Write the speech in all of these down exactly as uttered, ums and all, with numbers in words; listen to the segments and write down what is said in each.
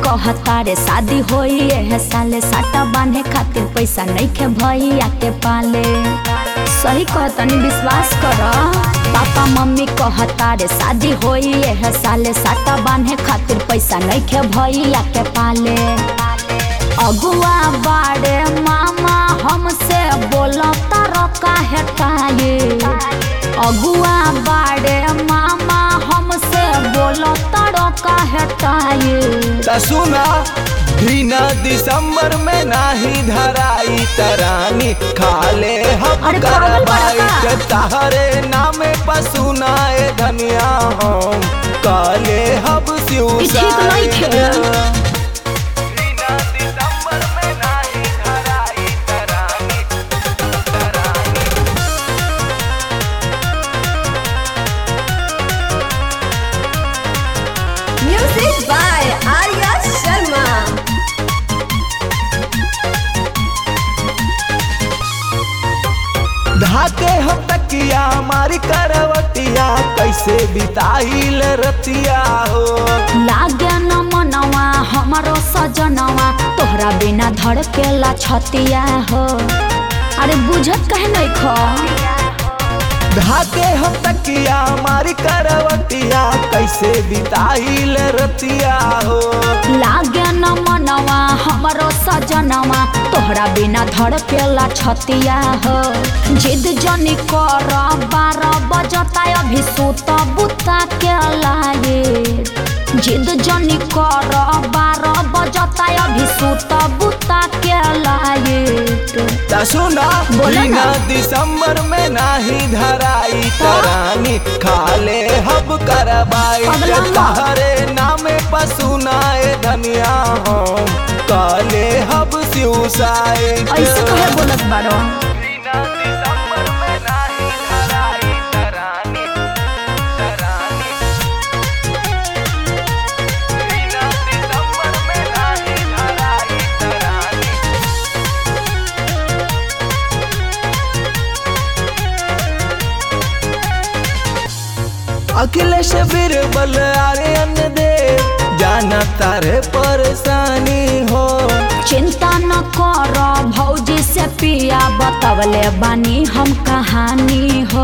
कहता रे शादी होई है साले साटा बांधे खातिर पैसा नहीं खे भैया के पाले। सही कहतनी विश्वास कर। पापा मम्मी कहता रे शादी होई है साले साटा बांधे खातिर पैसा नहीं खे भैया के पाले। अगुआ बाड़े मामा हमसे बोलता रका है काये। अगुआ बाड़े मामा हमसे बोलता रका है काये। सुना बिना दिसंबर में नाही धराई तरानी खाले हम करवाई तहरे नामे पसुनाए धनिया हम काले हम सिउसा। Music by Arya Sharma. धाके हम तकिया मारी करवटिया कैसे बिताइल रतिया हो। लागे न मनवा हमारो सजनवा तोहरा बिना धड़केला छतिया हो। अरे बुझत कहे नहीं खो। धाके हम तकिया मारी करवटिया कैसे बिताइल रतिया हो। लागे न मनवा हमारो सजनवा तोहरा बिना धड़केला छतिया हो। जिद जनी कर बारह बजता अभी सूत बुता के लाए। जिद जनी कर बारह बजता अभी सूत बुता के लाए। सुना बिना दिसंबर में नाही धराई तरानी खाले हब करवाई तहरे नामे पसुनाए धनिया हम काले हब सिउसाए। ऐसे कहे बोलत बारो। अखिलेश बीरबल आर्यन दे जाना तारे परेशानी हो। चिंता न कर भौजी से पिया बतवले बानी हम कहानी हो।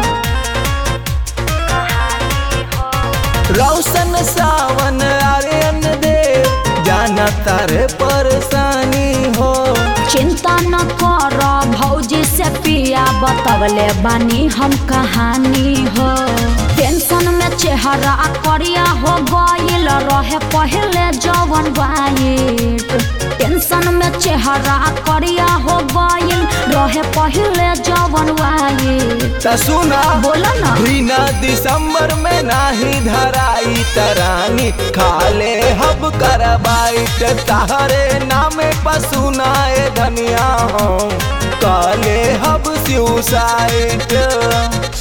रोशन सावन आर्यन दे जाना तारे परेशानी हो। चिंता न कर भौजी से पिया बतवले बानी हम कहानी हो। टेंशन में चेहरा करिया हो गइल रहे पहले जवन वाइट। टेंशन में चेहरा करिया हो गइल रहे पहले जवन वाइट। सुना बोला ना बिना दिसंबर में नाही धराई तरानी खाले हब करवाई तहरे नामे पसुनाए धनिया हम काले हब सिउसाइट।